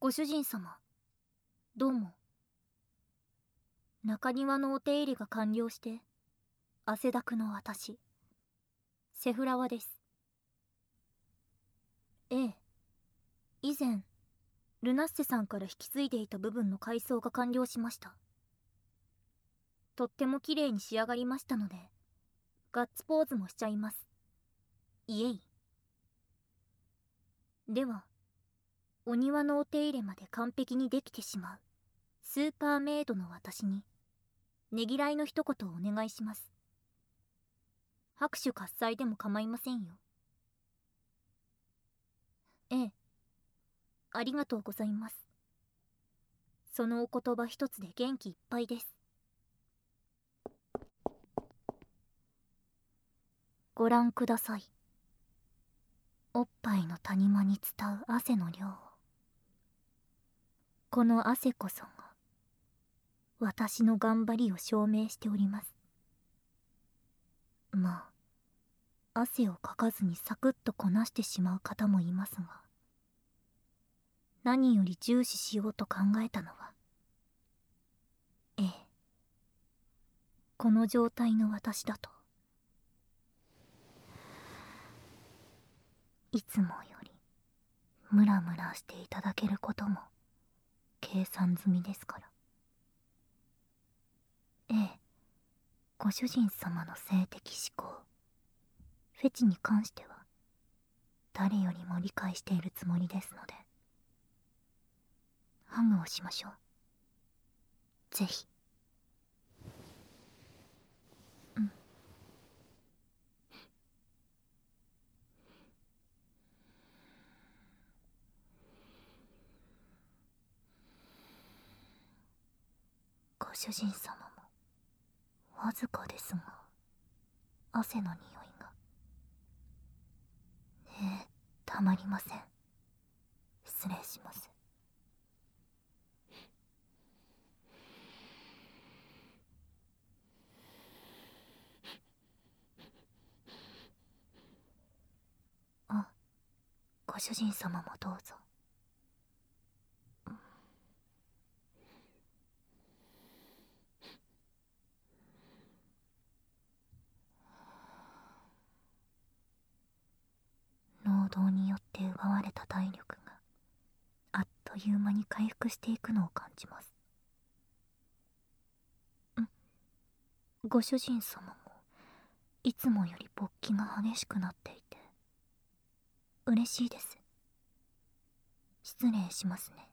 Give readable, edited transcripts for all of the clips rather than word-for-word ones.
ご主人様、どうも。中庭のお手入れが完了して、汗だくの私、セフラワです。ええ、以前、ルナッセさんから引き継いでいた部分の改装が完了しました。とっても綺麗に仕上がりましたので、ガッツポーズもしちゃいます。イエイ。では、お庭のお手入れまで完璧にできてしまう、スーパーメイドの私に、ねぎらいの一言をお願いします。拍手喝采でも構いませんよ。ええ、ありがとうございます。そのお言葉一つで元気いっぱいです。ご覧ください。おっぱいの谷間に伝う汗の量を。この汗こそが、私の頑張りを証明しております。まあ、汗をかかずにサクッとこなしてしまう方もいますが、何より重視しようと考えたのは、ええ、この状態の私だと、いつもよりムラムラしていただけることも計算済みですから。ええ、ご主人様の性的思考、フェチに関しては誰よりも理解しているつもりですので、ハグをしましょう。ぜひ。うん。ご主人様もわずかですが汗の匂いが、たまりません。失礼します。あ、ご主人様もどうぞ。労働によって奪われた体力があっという間に回復していくのを感じます。ご主人様もいつもより勃起が激しくなっていて嬉しいです。失礼しますね。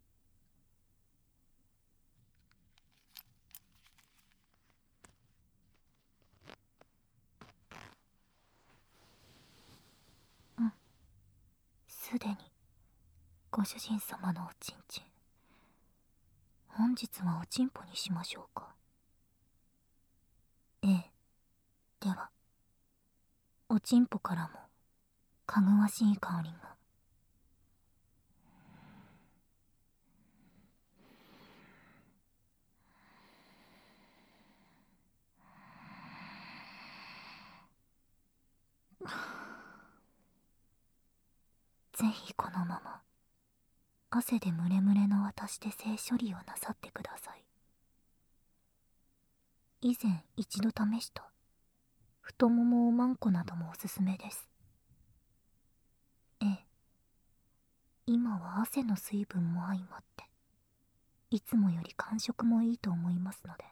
すでにご主人様のおちんちん、本日はおちんぽにしましょうか。ええ、ではおちんぽからもかぐわしい香りが。ぜひこのまま汗でムレムレの私で性処理をなさってください。以前一度試した太ももおまんこなどもおすすめです。ええ、今は汗の水分も相まっていつもより感触もいいと思いますので、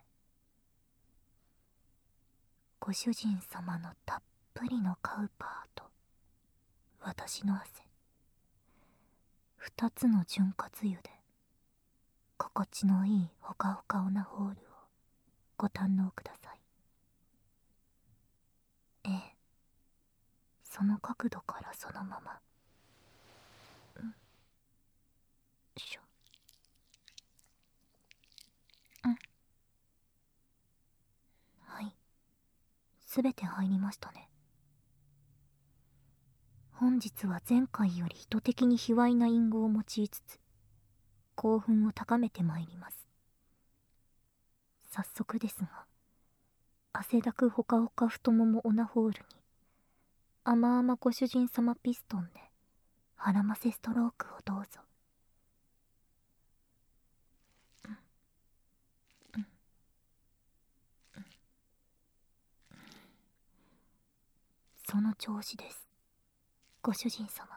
ご主人様のたっぷりのカウパーと私の汗、二つの潤滑油で心地のいいほかほかオナホールをご堪能ください。ええ、その角度からそのまま。しょ。はい、すべて入りましたね。本日は前回より意図的に卑猥な隠語を用いつつ興奮を高めてまいります。早速ですが、汗だくほかほか太ももオナホールに甘々ご主人様ピストンで腹ませストロークをどうぞ。 その調子です。ご主人様。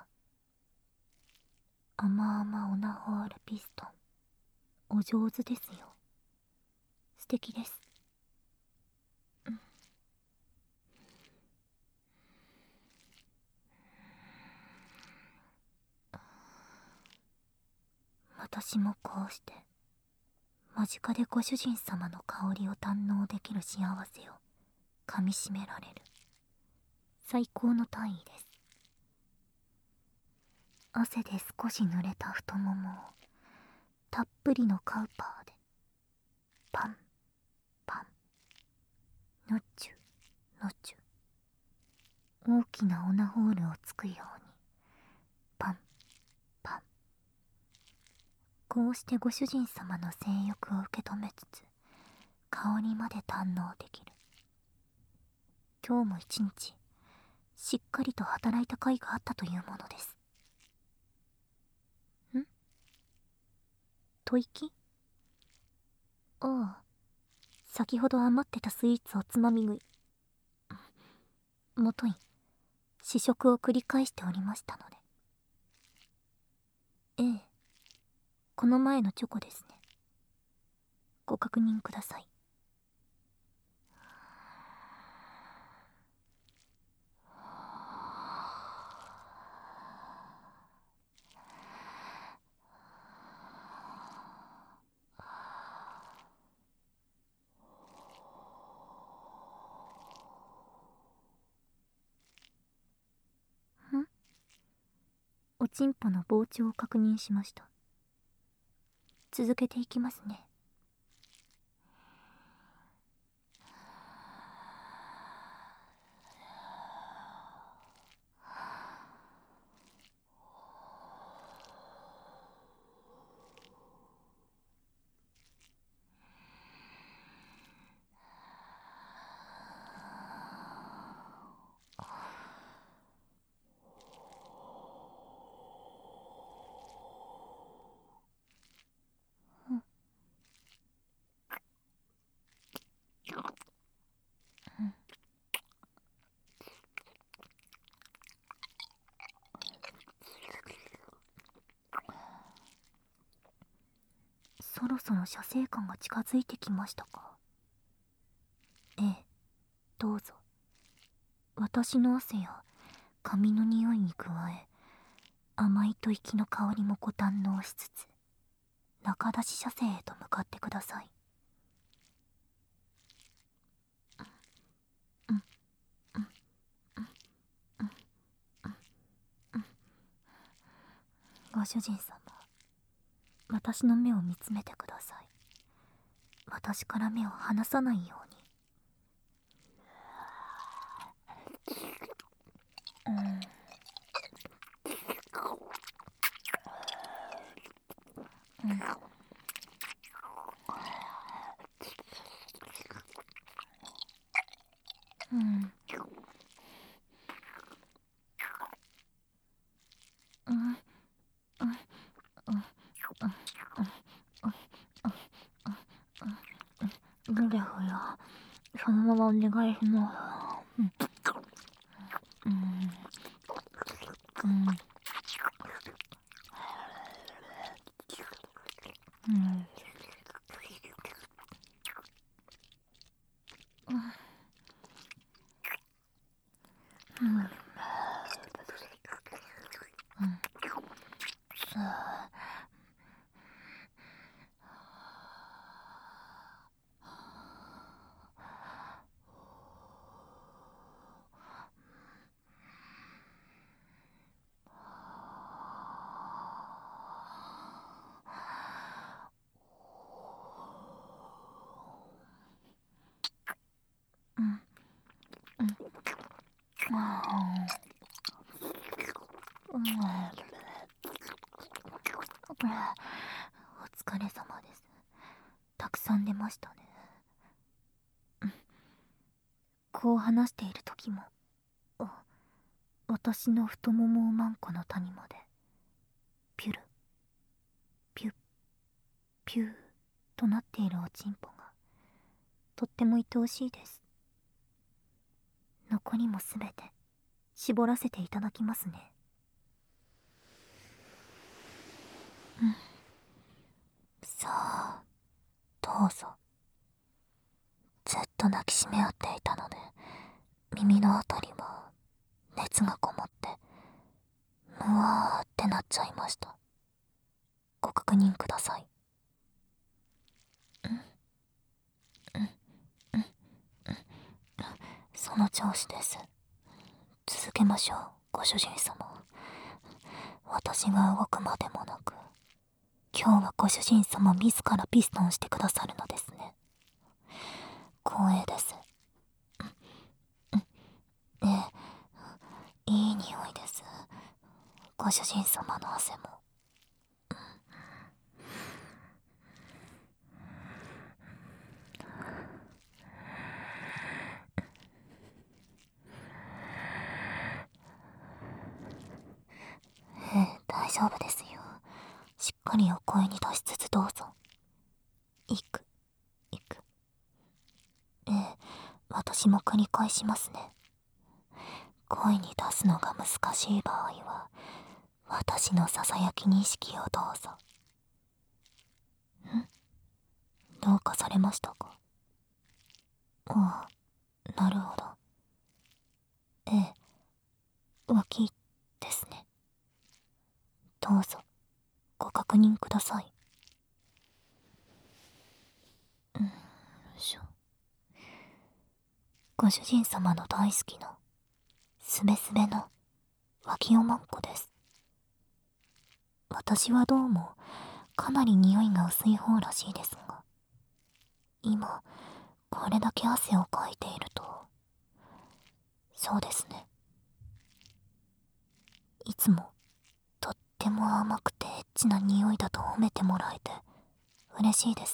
甘々オナホールピストン、お上手ですよ。素敵です。私もこうして間近でご主人様の香りを堪能できる幸せをかみしめられる最高の単位です。汗で少し濡れた太ももをたっぷりのカウパーでパンパン、のっちゅのっちゅ、大きなオナホールをつくようにパンパン。こうしてご主人様の性欲を受け止めつつ香りまで堪能できる。今日も一日しっかりと働いた甲斐があったというものです。ん？吐息？ああ、先ほど余ってたスイーツをつまみ食い。もとい試食を繰り返しておりましたので。ええ、この前のチョコですね。ご確認ください。ん？おちんぽの膨張を確認しました。続けていきますね。そろそろ射精感が近づいてきましたか？ええ、どうぞ。私の汗や髪の匂いに加え甘い吐息の香りもご堪能しつつ中出し射精へと向かってください。ご主人様、私の目を見つめてください。私から目を離さないように。ぐれほや、そのままお願いします。お疲れ様です。たくさん出ましたね。こう話している時も私の太ももをまんこの谷までピュルピュッピューとなっているおちんぽがとっても愛おしいです。残りもすべて絞らせていただきますね。さあ、どうぞ。ずっと抱きしめ合っていたので、耳のあたりは熱がこもってむわーってなっちゃいました。ご確認ください。その調子です。続けましょう、ご主人様。私が動くまでもなく、今日はご主人様自らピストンしてくださるのですね。光栄です。ええ、いい匂いです。ご主人様の汗も。ええ、大丈夫ですよ。しっかりお声に出しつつどうぞ。いく、いく。ええ、私も繰り返しますね。声に出すのが難しい場合は、私のささやきに意識をどうぞ。どうかされましたか？ああ、なるほど。ええ、脇ですね。どうぞ、ご確認ください。よいしょ。ご主人様の大好きな、すべすべの脇おまんこです。私はどうも、かなり匂いが薄い方らしいですが、今、これだけ汗をかいていると、そうですね。いつも、とっても甘くてエッチな匂いだと褒めてもらえて、嬉しいです。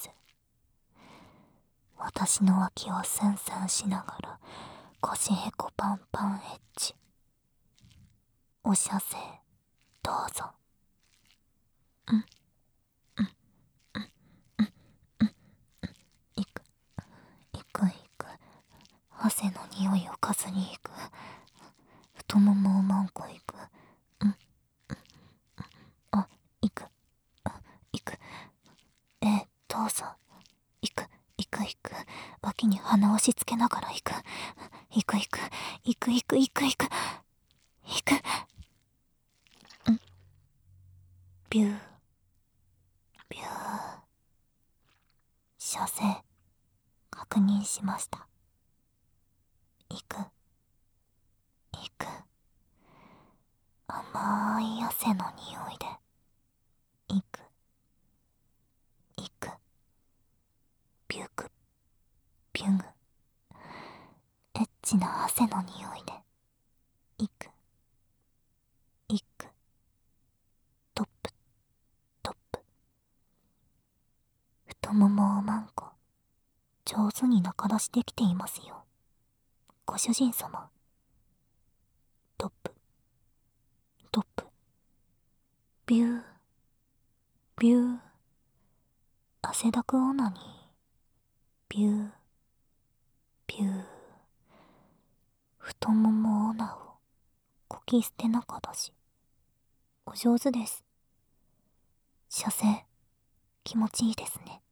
私の脇をスンスンしながら、腰へこパンパンエッチ。お射精、どうぞ。いく、いくいく。汗の匂いをかずにいく。太ももをまんこいく。あ、いく、いく。どうぞ。いく、いくいく。脇に鼻を押し付けながらいく。いくいく、いくいくいくいく。いく。ビュー、ビュー。射精、確認しました。いく、いく。甘い汗の匂いで。いく、いく。ビュグ、ビュグ。エッチな汗の匂いで。いく、いく。トップ、トップ。太ももをまんこ、上手に中出しできていますよ。ご主人様。トップ、トップ。ビュー、ビュー。汗だくオナニー。ビュー、ビュー。太ももオナを、こき捨てなかだし。お上手です。射精、気持ちいいですね。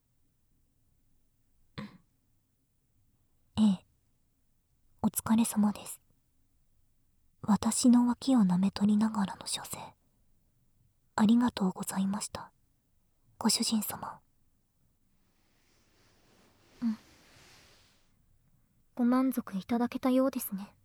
ええ、お疲れ様です。私の脇を舐め取りながらの射精、ありがとうございました、ご主人様。ご満足いただけたようですね。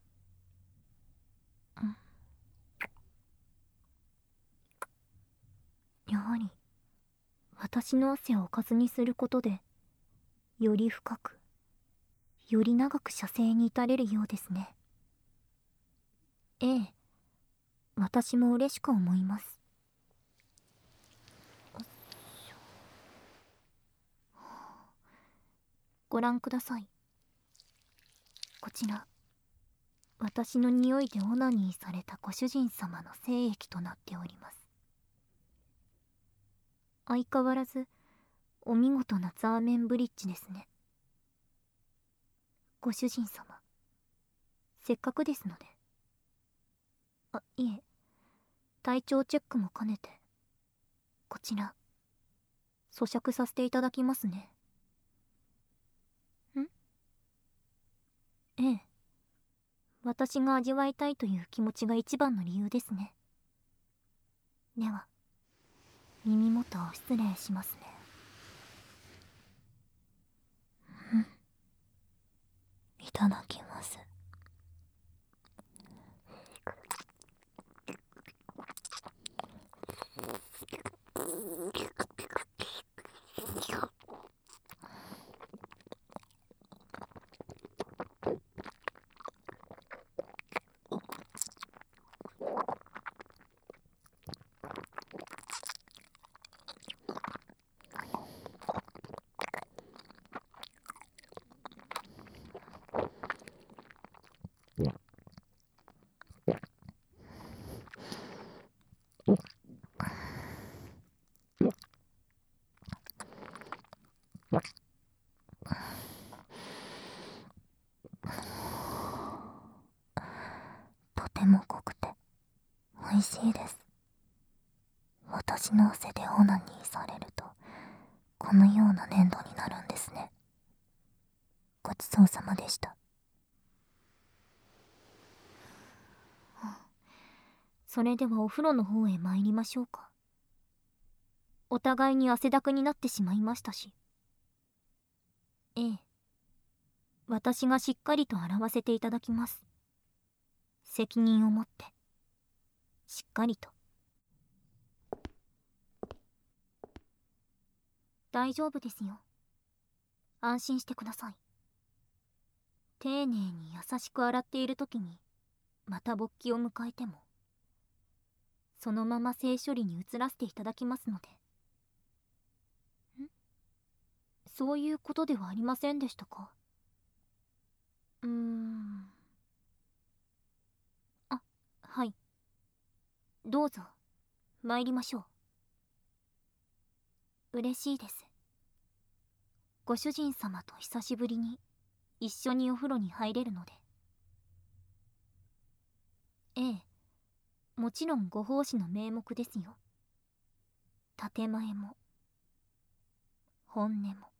やはり、私の汗をおかずにすることで、より深く、より長く射精に至れるようですね。ええ、私も嬉しく思います。ご覧ください。こちら、私の匂いでオナニーされたご主人様の精液となっております。相変わらず、お見事なザーメンブリッジですね。ご主人様、せっかくですので、 いえ、体調チェックも兼ねてこちら咀嚼させていただきますね。ええ、私が味わいたいという気持ちが一番の理由ですね。では耳元を失礼しますね。いただきます。とても濃くて美味しいです。私の汗でオナニーされるとこのような粘土になるんですね。ごちそうさまでした。それではお風呂の方へ参りましょうか。お互いに汗だくになってしまいましたし。ええ、私がしっかりと洗わせていただきます。責任を持ってしっかりと。大丈夫ですよ。安心してください。丁寧に優しく洗っている時にまた勃起を迎えてもそのまま性処理に移らせていただきますので。そういうことではありませんでしたか？あ、はい。どうぞ参りましょう。嬉しいです。ご主人様と久しぶりに一緒にお風呂に入れるので。ええ、もちろんご奉仕の名目ですよ。建前も本音も。